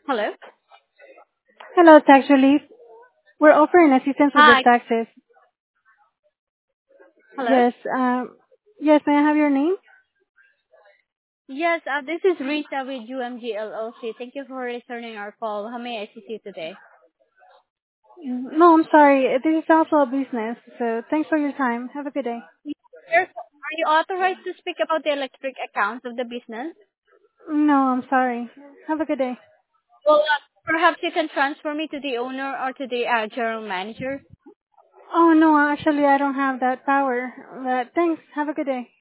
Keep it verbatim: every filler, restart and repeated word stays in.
Hello? Hello, tax relief. We're offering assistance with your Hi. taxes. Hello? Yes, um, yes, may I have your name? Yes, uh, this is Rita with U M G L L C. Thank you for returning our call. How may I assist you today? No, I'm sorry. This is also a business, so thanks for your time. Have a good day. Yes, are you authorized to speak about the electric accounts of the business? No, I'm sorry. Have a good day. Well, uh, perhaps you can transfer me to the owner or to the uh, general manager. Oh, no, actually, I don't have that power. But thanks. Have a good day.